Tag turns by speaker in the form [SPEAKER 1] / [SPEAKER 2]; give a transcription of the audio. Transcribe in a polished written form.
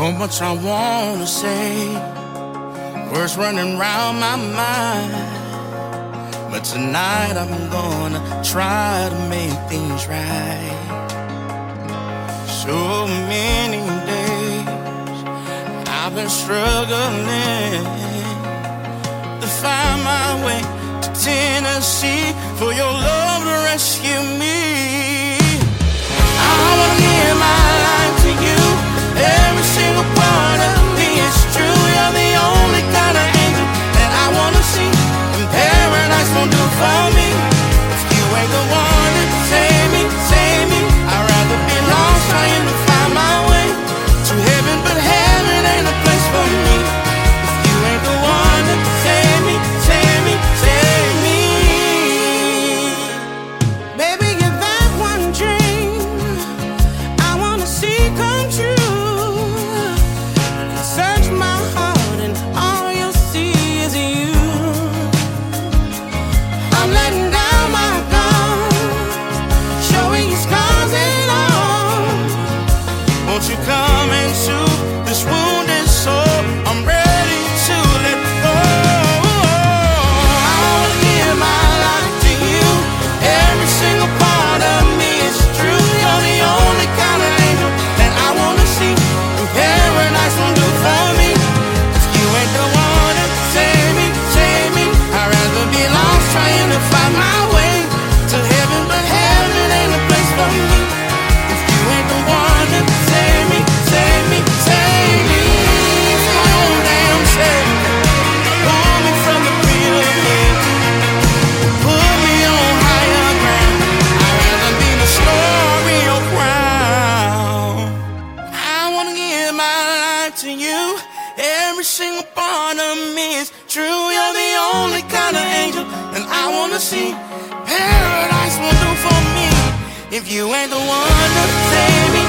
[SPEAKER 1] much I wanna say, words running round my mind. But tonight I'm gonna try to make things right. So many days I've been struggling to find my way to Tennessee for your love to rescue me. I wanna give my life to you, every single part of me is true. You're the only kind of angel that I wanna see, and paradise won't do for me if you ain't the one to save me, save me. I'd rather be lost trying to find my way to heaven, but heaven ain't a place for me if you ain't the one to save me, save me, save me. Baby, you're that one dream I wanna see come true. Search my heart and all you'll see is you. I'm letting down my guard, showing you scars and all. Won't you come and soothe this wounded soul? I'm ready to let go. I wanna give my life to you, every single part of me is true. You're the only kind of angel that I wanna see, and paradise won't do for me if you ain't the one to save me, save me. I'd rather be lost trying to find my way to heaven, but heaven ain't a place for me if you ain't the one to save me, save me, save me. It's my own damn self. Pull me from the pit of hell, put me on higher ground. I'd rather be the story your crown. I wanna give my life to you, every single part of me is true. You're the only kind of angel that I wanna see. Paradise won't do for me if you ain't the one to save me,